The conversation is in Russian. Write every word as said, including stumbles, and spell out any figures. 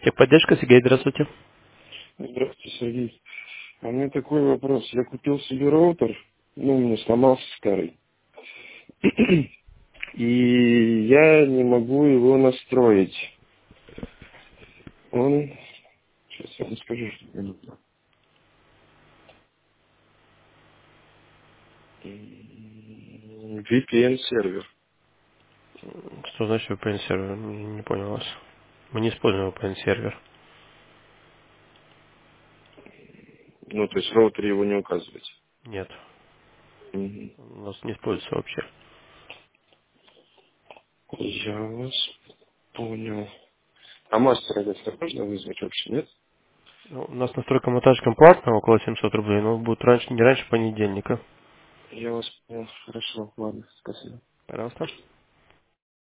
Техподдержка, Сергей, здравствуйте. Здравствуйте, Сергей. А у меня такой вопрос. Я купил себе роутер, ну, у меня сломался старый. И я не могу его настроить. Он... Сейчас я вам скажу, что мне нужно. М, ви пи эн-сервер. Что значит ви пи эн-сервер? Не, не понял вас. Мы не используем ви пи эн-сервер. Ну, то есть роутер его не указывает. Нет, Мгм. у нас не используется вообще. Я вас понял. А мастера если можно вызвать вообще, нет? Ну, у нас настройка монтажком платная, около семьсот рублей, но будет раньше, не раньше понедельника. Я вас понял. Хорошо, ладно, спасибо. Пожалуйста.